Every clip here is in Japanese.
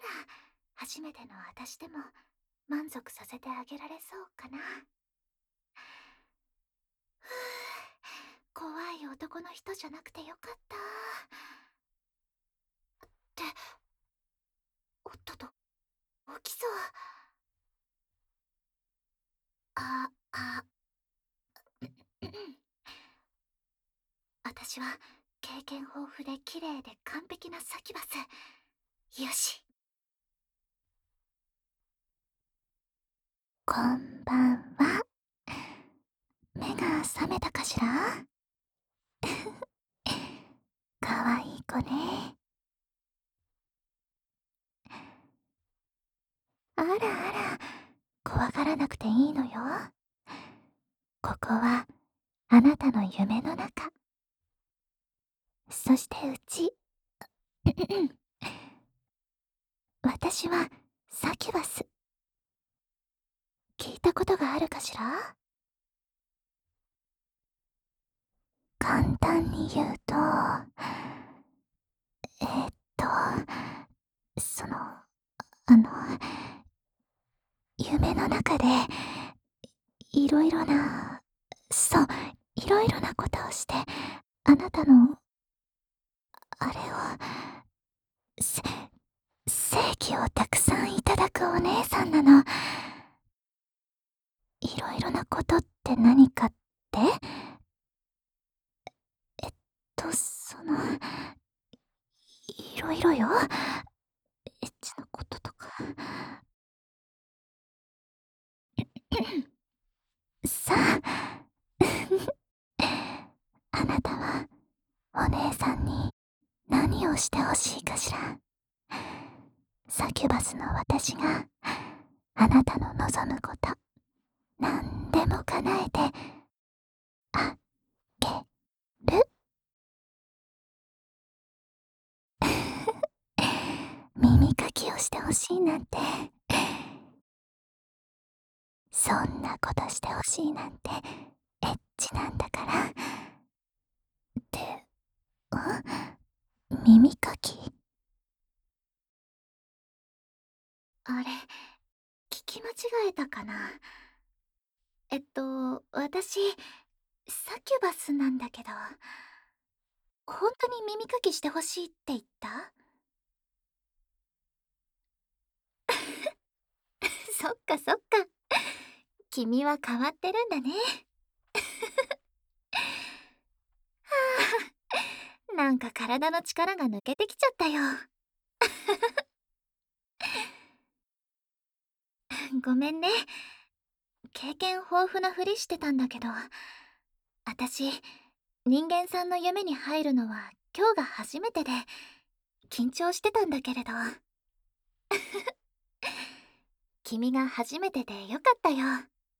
初めての私でも満足させてあげられそうかな。ふぅ、怖い男の人じゃなくてよかった。っておっとっと、起きそう。私は経験豊富で綺麗で完璧なサキュバス。よし。こんばんは。目が覚めたかしら？かわいい子ね。あらあら、怖がらなくていいのよ。ここはあなたの夢の中。そしてうち私はサキュバス。聞いたことがあるかしら？簡単に言うと、えーっと、その、夢の中で、いろいろな、そう、いろいろなことをして、あなたの、あれを、せ、正気をたくさんいただくお姉さんなの。いろいろなことって何かって？えっいろいろよ。エッチなこととか。さあ、あなたは、お姉さんに何をしてほしいかしら。サキュバスの私があなたの望むこと、なんでも叶えてあげる。耳かきをしてほしいなんて、そんなことしてほしいなんてエッチなんだから。って、耳かき？あれ、聞き間違えたかな。私、サキュバスなんだけど、本当に耳かきしてほしいって言った？そっかそっか。君は変わってるんだね。はあ、なんか体の力が抜けてきちゃったよ。ごめんね。経験豊富なふりしてたんだけど、私、人間さんの夢に入るのは今日が初めてで、緊張してたんだけれど。君が初めてでよかったよ。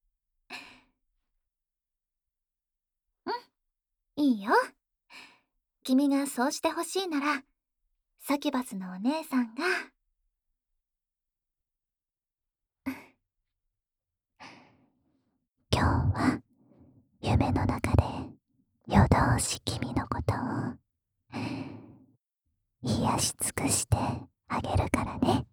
うん、いいよ。君がそうしてほしいなら、サキュバスのお姉さんが、今日は夢の中で夜通し君のことを癒し尽くしてあげるからね。